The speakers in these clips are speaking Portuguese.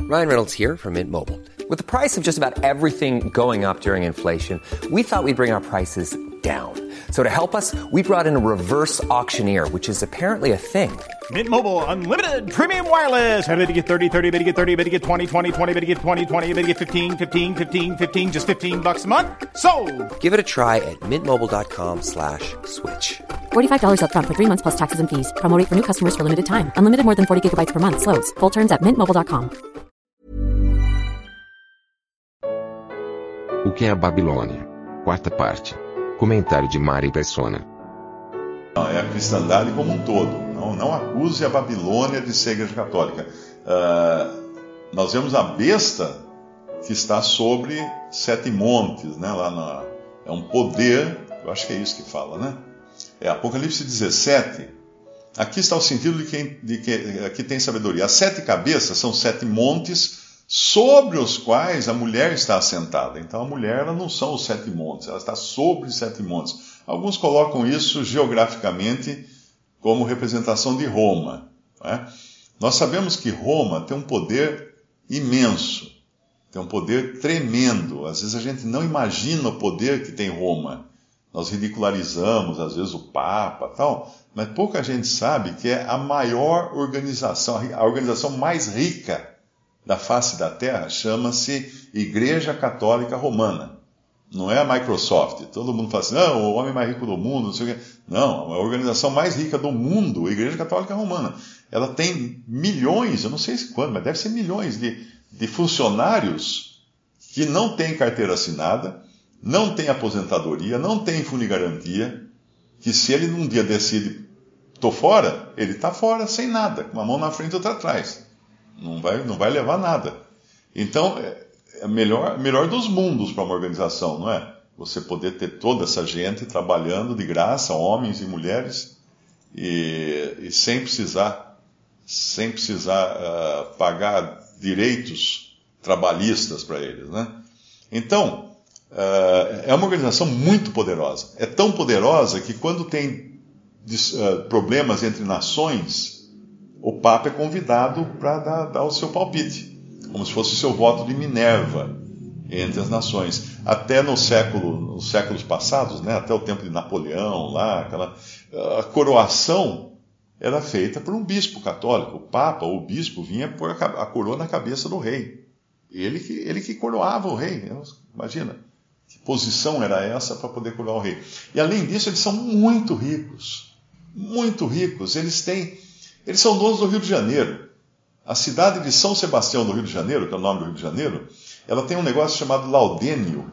Ryan Reynolds here from Mint Mobile. With the price of just about everything going up during inflation, we thought we'd bring our prices down. So to help us, we brought in a reverse auctioneer, which is apparently a thing. Mint Mobile Unlimited Premium Wireless. How to get 30, 30, how to get 30, how to get 20, 20, 20, how to get 20, 20, how to get 15, 15, 15, 15, just $15 a month? Sold! Give it a try at mintmobile.com/switch. $45 up front for 3 months plus taxes and fees. Promo rate for new customers for limited time. Unlimited more than 40 gigabytes per month. Slows full terms at mintmobile.com. O que é a Babilônia? Quarta parte. Comentário de Mari Persona. É a cristandade como um todo. Não acuse a Babilônia de ser igreja católica. Nós vemos a besta que está sobre 7 montes, né? É um poder, eu acho que é isso que fala, né? Apocalipse 17. Aqui está o sentido de que aqui tem sabedoria. As 7 cabeças são 7 montes sobre os quais a mulher está assentada. Então a mulher, ela não são os 7 montes, ela está sobre 7 montes. Alguns colocam isso geograficamente como representação de Roma. Né? Nós sabemos que Roma tem um poder imenso, tem um poder tremendo. Às vezes a gente não imagina o poder que tem Roma. Nós ridicularizamos, às vezes, o Papa e tal, mas pouca gente sabe que é a maior organização, a organização mais rica da face da Terra, chama-se Igreja Católica Romana. Não é a Microsoft. Todo mundo fala assim, não, o homem mais rico do mundo, não sei o quê. Não, a organização mais rica do mundo, a Igreja Católica Romana. Ela tem milhões, eu não sei quanto, mas deve ser milhões de funcionários que não têm carteira assinada, não têm aposentadoria, não têm funigarantia, que se ele num dia decide, tô fora, ele está fora sem nada, com uma mão na frente e outra atrás. Não vai levar nada. Então, é melhor dos mundos para uma organização, não é? Você poder ter toda essa gente trabalhando de graça, homens e mulheres, e sem precisar pagar direitos trabalhistas para eles, né? Então, é uma organização muito poderosa. É tão poderosa que quando tem problemas entre nações, o Papa é convidado para dar o seu palpite, como se fosse o seu voto de Minerva entre as nações. Até nos séculos passados, né, até o tempo de Napoleão, a coroação era feita por um bispo católico. O Papa, ou o bispo, vinha pôr a coroa na cabeça do rei. Ele que coroava o rei. Imagina, que posição era essa para poder coroar o rei. E além disso, eles são muito ricos. Muito ricos. Eles são donos do Rio de Janeiro. A cidade de São Sebastião do Rio de Janeiro, que é o nome do Rio de Janeiro, ela tem um negócio chamado laudênio,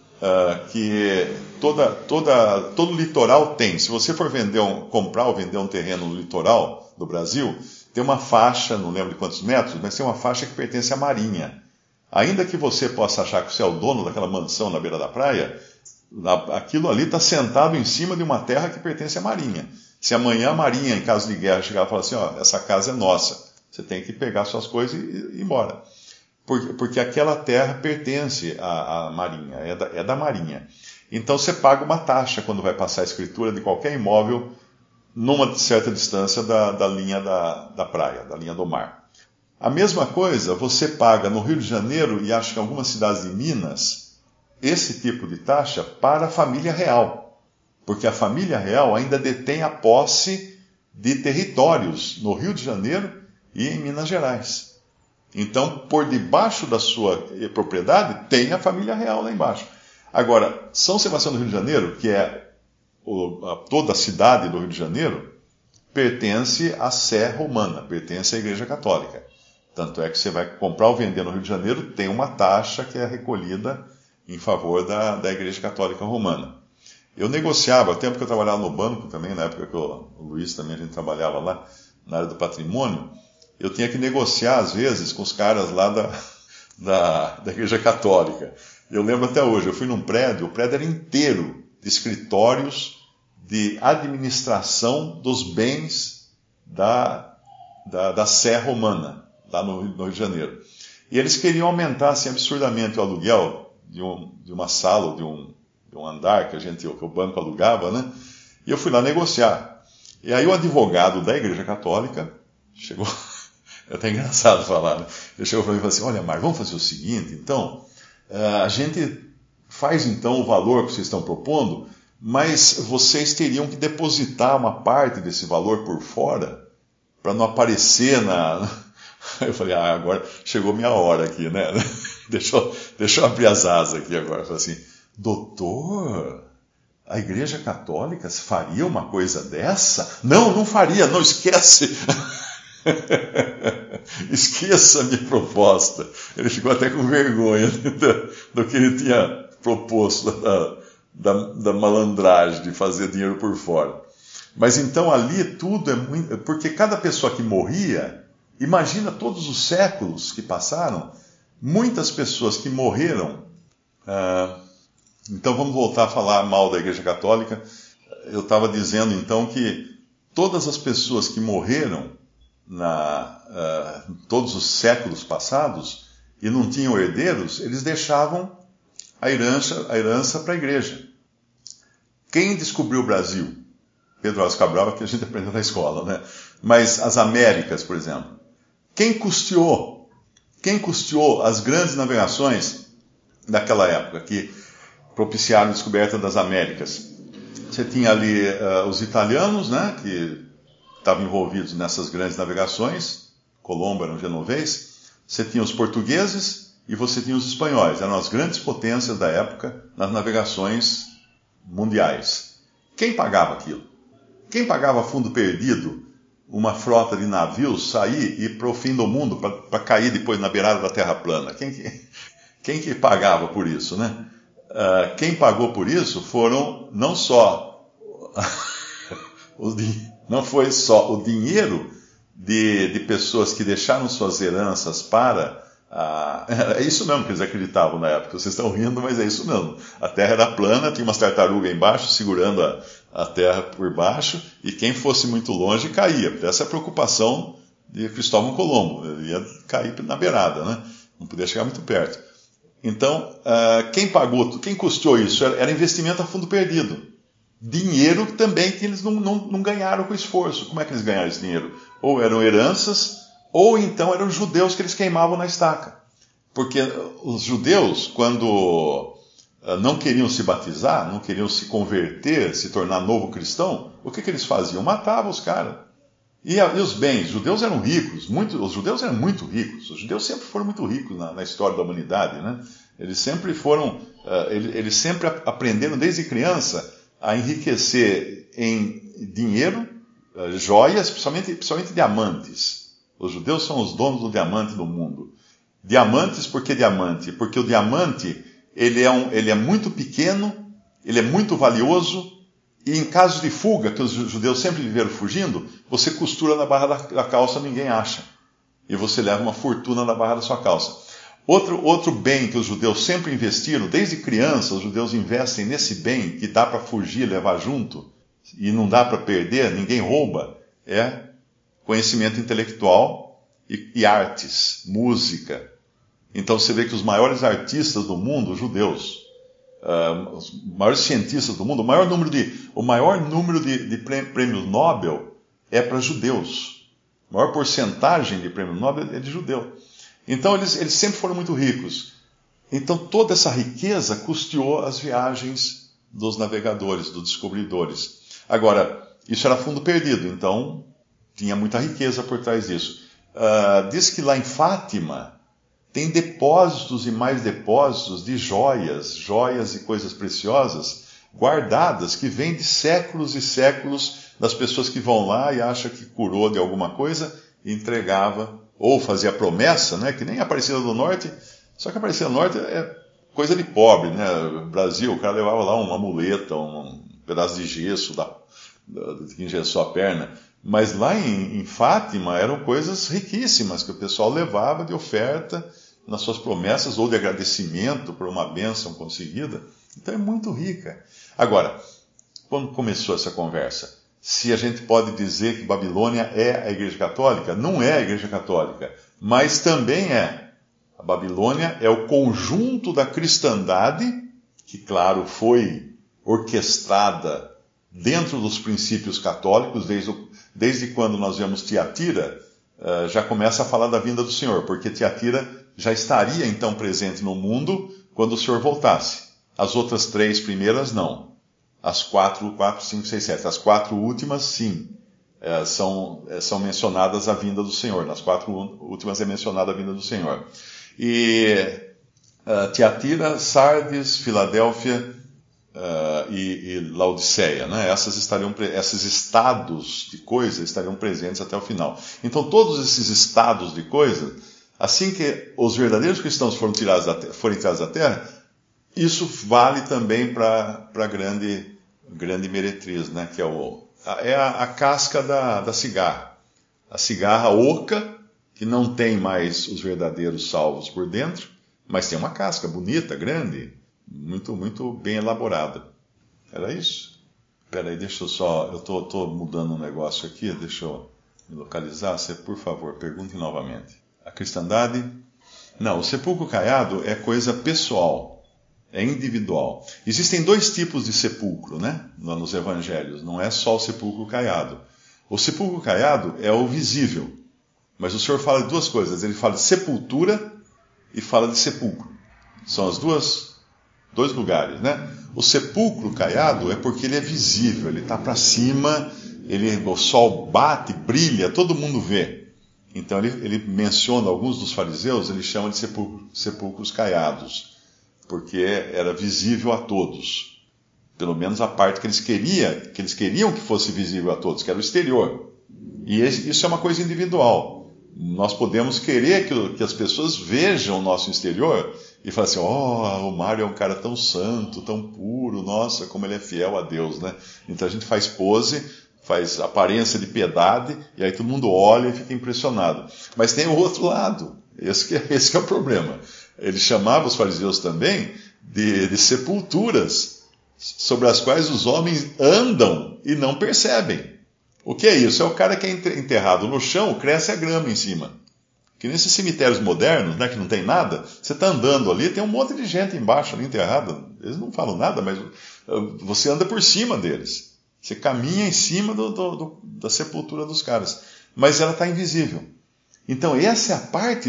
que todo o litoral tem. Se você for comprar ou vender um terreno no litoral do Brasil, tem uma faixa, não lembro de quantos metros, mas tem uma faixa que pertence à Marinha. Ainda que você possa achar que você é o dono daquela mansão na beira da praia, aquilo ali está sentado em cima de uma terra que pertence à Marinha. Se amanhã a Marinha, em caso de guerra, chegar e falar assim, essa casa é nossa, você tem que pegar suas coisas e ir embora. Porque aquela terra pertence à Marinha, é da Marinha. Então você paga uma taxa quando vai passar a escritura de qualquer imóvel numa certa distância da linha da praia, da linha do mar. A mesma coisa você paga no Rio de Janeiro e acho que em algumas cidades de Minas, esse tipo de taxa para a família real. Porque a família real ainda detém a posse de territórios no Rio de Janeiro e em Minas Gerais. Então, por debaixo da sua propriedade, tem a família real lá embaixo. Agora, São Sebastião do Rio de Janeiro, que é toda a cidade do Rio de Janeiro, pertence à Sé Romana, pertence à Igreja Católica. Tanto é que você vai comprar ou vender no Rio de Janeiro, tem uma taxa que é recolhida em favor da Igreja Católica Romana. Eu negociava, o tempo que eu trabalhava no banco também, na época que o Luiz também, a gente trabalhava lá na área do patrimônio, eu tinha que negociar, às vezes, com os caras lá da Igreja Católica. Eu lembro até hoje, eu fui num prédio, o prédio era inteiro de escritórios de administração dos bens da Sé Romana, lá no Rio de Janeiro. E eles queriam aumentar assim, absurdamente o aluguel de uma sala ou de um andar que o banco alugava, né? E eu fui lá negociar. E aí o advogado da Igreja Católica chegou, É até engraçado falar, né? Ele chegou para mim e falou assim, olha, Mário, vamos fazer o seguinte, então, a gente faz então o valor que vocês estão propondo, mas vocês teriam que depositar uma parte desse valor por fora, para não aparecer na... Eu falei, agora chegou minha hora aqui, né? Deixa eu abrir as asas aqui agora. Eu falei assim, doutor, a Igreja Católica faria uma coisa dessa? Não faria, não, esquece. Esqueça a minha proposta. Ele ficou até com vergonha do que ele tinha proposto, da malandragem de fazer dinheiro por fora. Mas então ali tudo é muito... Porque cada pessoa que morria, imagina todos os séculos que passaram, muitas pessoas que morreram... Então vamos voltar a falar mal da Igreja Católica. Eu estava dizendo então que todas as pessoas que morreram todos os séculos passados e não tinham herdeiros, eles deixavam a herança para a Igreja. Quem descobriu o Brasil? Pedro Álvares Cabral, que a gente aprendeu na escola, né? Mas as Américas, por exemplo. Quem custeou as grandes navegações daquela época, que propiciaram a descoberta das Américas? Você tinha ali os italianos, né, que estavam envolvidos nessas grandes navegações. Colombo era um genovês. Você tinha os portugueses e você tinha os espanhóis. Eram as grandes potências da época nas navegações mundiais. Quem pagava aquilo? Quem pagava fundo perdido, uma frota de navios sair e ir para o fim do mundo, para cair depois na beirada da Terra plana? Quem que pagava por isso, né? Quem pagou por isso foram não foi só o dinheiro de pessoas que deixaram suas heranças para... é isso mesmo que eles acreditavam na época. Vocês estão rindo, mas é isso mesmo. A Terra era plana, tinha umas tartarugas embaixo segurando a Terra por baixo, e quem fosse muito longe caía. Essa é a preocupação de Cristóvão Colombo. Ele ia cair na beirada, né? Não podia chegar muito perto. Então, quem custeou isso? Era investimento a fundo perdido. Dinheiro também que eles não ganharam com esforço. Como é que eles ganharam esse dinheiro? Ou eram heranças, ou então eram judeus que eles queimavam na estaca. Porque os judeus, quando não queriam se batizar, não queriam se converter, se tornar novo cristão, o que eles faziam? Matavam os caras. E os bens, os judeus eram ricos, os judeus eram muito ricos. Os judeus sempre foram muito ricos na história da humanidade, né? Eles sempre eles sempre aprenderam desde criança a enriquecer em dinheiro, joias, principalmente diamantes. Os judeus são os donos do diamante do mundo. Diamantes, por que diamante? Porque o diamante, ele é muito pequeno, ele é muito valioso, e em casos de fuga, que os judeus sempre viveram fugindo, você costura na barra da calça, ninguém acha. E você leva uma fortuna na barra da sua calça. Outro bem que os judeus sempre investiram, desde criança, os judeus investem nesse bem que dá para fugir, levar junto, e não dá para perder, ninguém rouba, é conhecimento intelectual e artes, música. Então você vê que os maiores artistas do mundo, os judeus, os maiores cientistas do mundo, o maior número de prêmios Nobel é para judeus. A maior porcentagem de prêmio Nobel é de judeu. Então eles sempre foram muito ricos. Então toda essa riqueza custeou as viagens dos navegadores, dos descobridores. Agora, isso era fundo perdido, então tinha muita riqueza por trás disso. Diz que lá em Fátima tem depósitos e mais depósitos de joias e coisas preciosas guardadas, que vêm de séculos e séculos das pessoas que vão lá e acham que curou de alguma coisa e entregava, ou fazia promessa, né, que nem a Aparecida do Norte, só que a Aparecida do Norte é coisa de pobre, né? Brasil, o cara levava lá uma muleta, um pedaço de gesso que engessou a perna. Mas lá em Fátima eram coisas riquíssimas que o pessoal levava de oferta nas suas promessas ou de agradecimento por uma bênção conseguida. Então é muito rica. Agora, quando começou essa conversa, se a gente pode dizer que Babilônia é a Igreja Católica, não é a Igreja Católica, mas também é. A Babilônia é o conjunto da cristandade, que, claro, foi orquestrada dentro dos princípios católicos, desde quando nós vemos Tiatira, já começa a falar da vinda do Senhor, porque Tiatira já estaria então presente no mundo quando o Senhor voltasse. As outras 3 primeiras, não. As 4, 5, 6, 7. As 4 últimas, sim. São mencionadas a vinda do Senhor. Nas 4 últimas é mencionada a vinda do Senhor. E Tiatira, Sardes, Filadélfia e Laodiceia, né? Esses estados de coisas estariam presentes até o final. Então, todos esses estados de coisas, assim que os verdadeiros cristãos forem tirados da terra, isso vale também para a grande meretriz, né? Que é a casca da cigarra. A cigarra oca, que não tem mais os verdadeiros salvos por dentro, mas tem uma casca bonita, grande, muito, muito bem elaborada. Era isso? Espera aí, deixa eu só... Eu estou mudando um negócio aqui, deixa eu me localizar. Você, por favor, pergunte novamente. A cristandade... Não, o sepulcro caiado é coisa pessoal, é individual. Existem 2 tipos de sepulcro, né? Nos evangelhos. Não é só o sepulcro caiado. O sepulcro caiado é o visível. Mas o Senhor fala de 2 coisas. Ele fala de sepultura e fala de sepulcro. São os dois lugares, né? O sepulcro caiado é porque ele é visível, ele está para cima, o sol bate, brilha, todo mundo vê. Então ele menciona alguns dos fariseus, ele chama de sepulcros caiados, porque era visível a todos. Pelo menos a parte que eles queriam que fosse visível a todos, que era o exterior. E isso é uma coisa individual. Nós podemos querer que as pessoas vejam o nosso exterior e falar assim, o Mário é um cara tão santo, tão puro, nossa, como ele é fiel a Deus, né? Então a gente faz pose, faz aparência de piedade, e aí todo mundo olha e fica impressionado. Mas tem o outro lado, esse que é o problema. Ele chamava os fariseus também de sepulturas, sobre as quais os homens andam e não percebem. O que é isso? É o cara que é enterrado no chão, cresce a grama em cima. Que nesses cemitérios modernos, né, que não tem nada, você está andando ali, tem um monte de gente embaixo ali enterrada. Eles não falam nada, mas você anda por cima deles. Você caminha em cima da sepultura dos caras. Mas ela está invisível. Então essa é a parte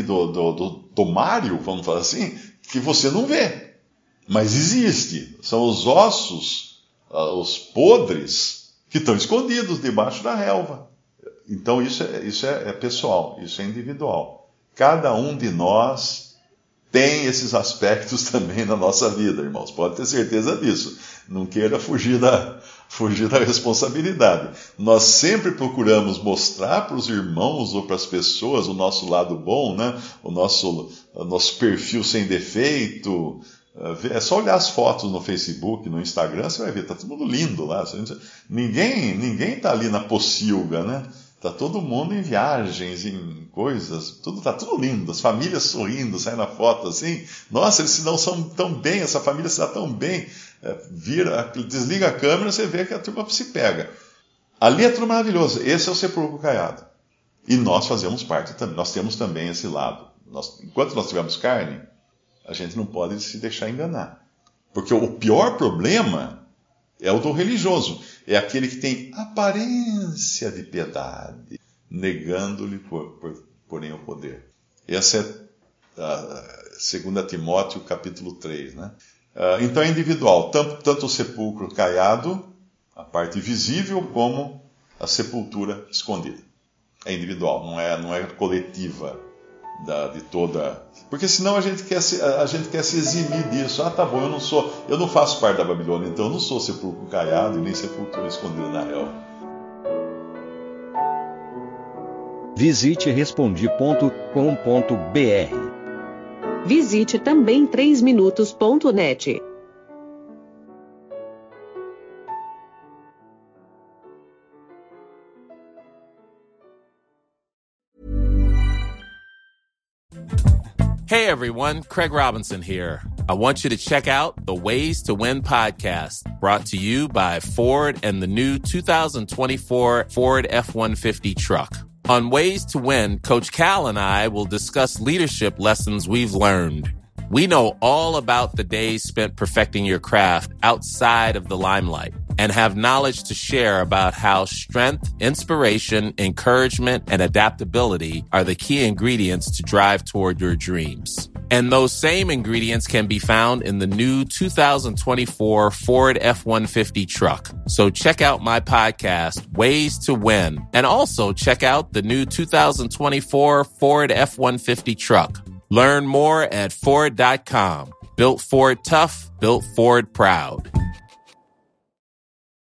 do Mário, vamos falar assim, que você não vê. Mas existe. São os ossos, os podres, que estão escondidos debaixo da relva. Então isso é pessoal, isso é individual. Cada um de nós tem esses aspectos também na nossa vida, irmãos. Pode ter certeza disso. Não queira fugir da responsabilidade. Nós sempre procuramos mostrar para os irmãos ou para as pessoas o nosso lado bom, né? O nosso perfil sem defeito. É só olhar as fotos no Facebook, no Instagram, você vai ver, está todo mundo lindo lá. Ninguém está ali na pocilga, né? Está todo mundo em viagens, em coisas, está tudo lindo, as famílias sorrindo, saem na foto assim. Nossa, eles se dão tão bem, essa família se dá tão bem. Desliga a câmera, você vê que a turma se pega. Ali é tudo maravilhoso. Esse é o sepulcro caiado. E nós fazemos parte também, nós temos também esse lado. Enquanto nós tivermos carne, a gente não pode se deixar enganar. Porque o pior problema é o do religioso. É aquele que tem aparência de piedade, negando-lhe, porém, o poder. Essa é 2 Timóteo, capítulo 3. Né? Então é individual. Tanto o sepulcro caiado, a parte visível, como a sepultura escondida. É individual, não é coletiva. De toda... Porque senão a gente quer se eximir disso. Tá bom, eu não faço parte da Babilônia, então eu não sou sepulcro caiado e nem sepultura escondida na relva. Visite Respondi.com.br. Visite também 3minutos.net. Hey everyone, Craig Robinson here. I want you to check out the Ways to Win podcast, brought to you by Ford and the new 2024 Ford F-150 truck. On Ways to Win, Coach Cal and I will discuss leadership lessons we've learned. We know all about the days spent perfecting your craft outside of the limelight. and have knowledge to share about how strength, inspiration, encouragement, and adaptability are the key ingredients to drive toward your dreams. And those same ingredients can be found in the new 2024 Ford F-150 truck. So check out my podcast, Ways to Win, and also check out the new 2024 Ford F-150 truck. Learn more at Ford.com. Built Ford tough, built Ford proud.